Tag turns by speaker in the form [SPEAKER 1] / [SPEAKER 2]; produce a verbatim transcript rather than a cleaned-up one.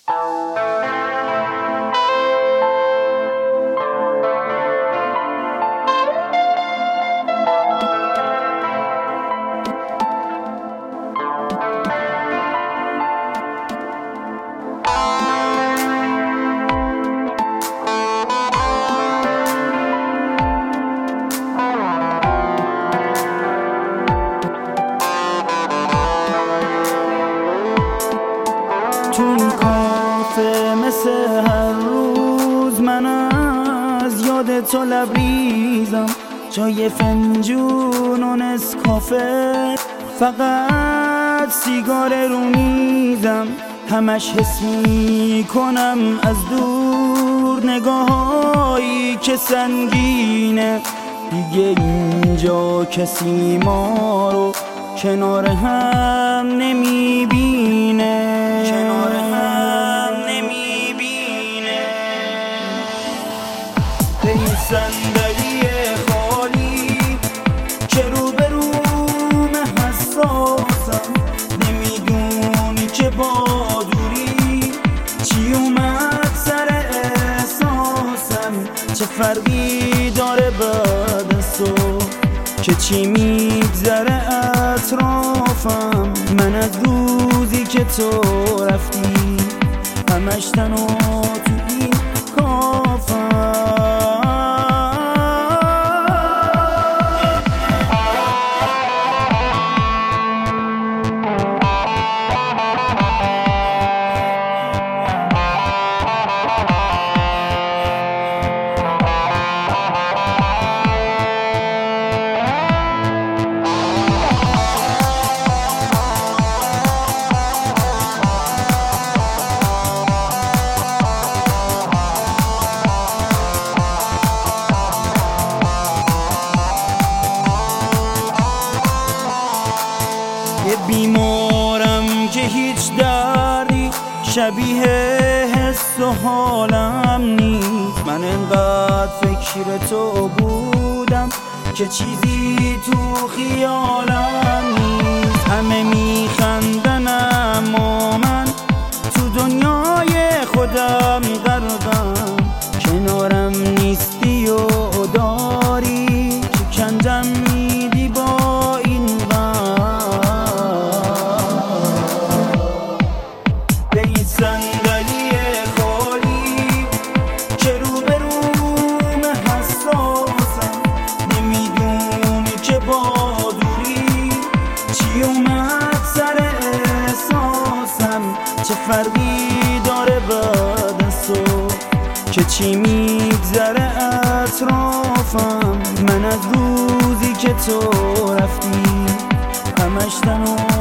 [SPEAKER 1] تو این کافه مثل هر روز من از یاد تو لبریزم، جای فنجون و نسکافه فقط سیگار رو میزم. همش حس میکنم از دور نگاهایی که سنگینه، دیگه اینجا کسی ما رو کنار هم نمیبینه، کنار هم نمیبینه. به این صندلی خالی که روبروم حساسم، نمیدونی که با دوری چی اومد سر احساسم. چه فرقی داره بعد از تو که چی میگذره اطرافم. من از روزی که تو رفتی همش تنها تو این کافم. یه بیمارم که هیچ دردی شبیه حس و حالم نیست. من انقدر فکر تو بودم که چیزی تو خیالم نیست. همه میخندن اما من تو دنیای خودم غرقم. کنارم نیستی و داری که کندم میدی با این صندلی خالی که روبروم حساسم. نمیدونی که با دوری چی اومد سر احساسم. چه فرقی داره بعد از تو که چی میگذره اطرافم. من از روزی که تو رفتی همش تنها